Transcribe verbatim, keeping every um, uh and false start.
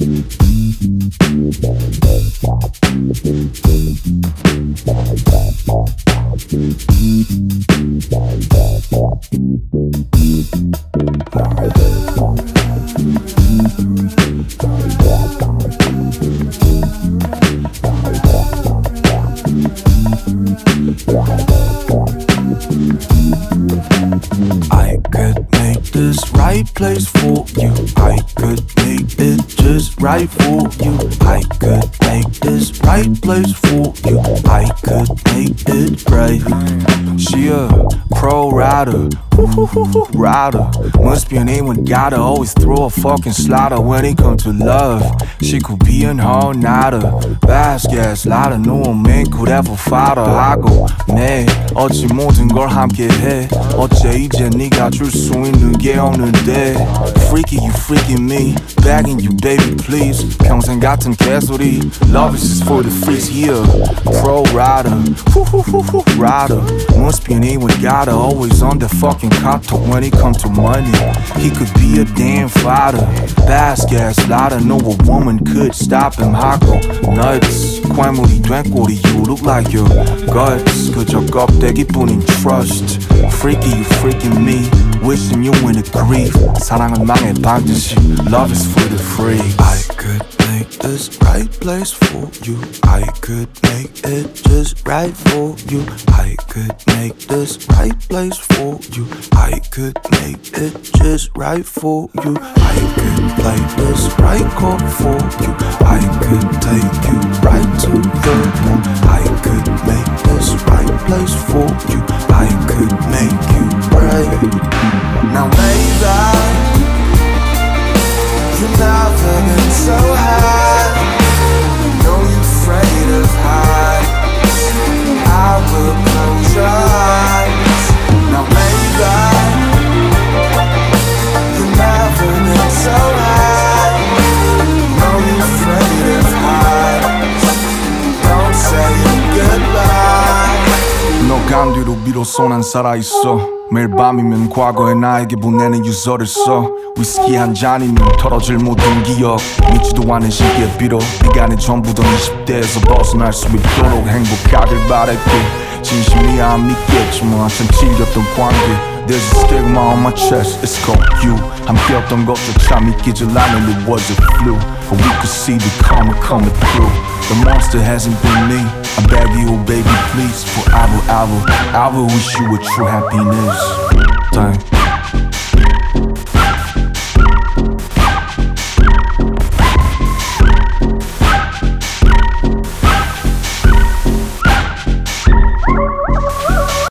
I could make this right place for you. I could make it just right for you. I could make this right place for you. I could make it right. She a pro rider, rider. Must be an A one, gotta always throw a fucking slaughter when it comes to love. She could be an all-nighter, fast gas lighter. No one man could ever fight her. I go, 네 어찌 모든 걸 함께 해. 어째 이제 네가 줄 수 있는 게 없는데. Freaky, you freaking me, begging you baby please. 평생 같은 개소리, love is just for the freaks. Yeah, pro rider, rider. Must be an A one, gotta always on the fucking copter when it comes to money. He could be a damn fighter, fast gas lighter. No a woman could stop him. I go nuts. 괴물이 된 꼴이, you look like your guts. 그저 껍데기뿐인 trust. Freaky, you freaking me, wishing you in the grief. 사랑은 망해 반드시, love is for the free. I could make this right place for you. I could make it just right for you. I could make this right place for you. I could make it just right for you. I could play this right chord for you. I could take you right to the moon. I could make this right place for you. I could make you right. Now baby, you've never been so high. Know you're afraid of heights. I will close your eyes. Now baby, you've never been so high. Know you're afraid of heights. Don't say goodbye. 너 간 뒤로 비로소 난 살아있어. 매일 밤이면 과거의 나에게 보내는 유서를 써. 위스키 한 잔이면 털어질 모든 기억. 믿지도 않은 시기에 비록 시간이 전부던 이십 대에서 벗어날 수 있도록 행복하길 바랄게. 진심이야 안 믿겠지만 한참 질렸던 관계. There's a stigma on my chest, it's called you. 함께였던 것조차 믿기질 않은 it was a flu. But we could see the karma coming through. The monster hasn't been me. I beg you, baby, please. Forever, ever, I will wish you a true happiness. Dang.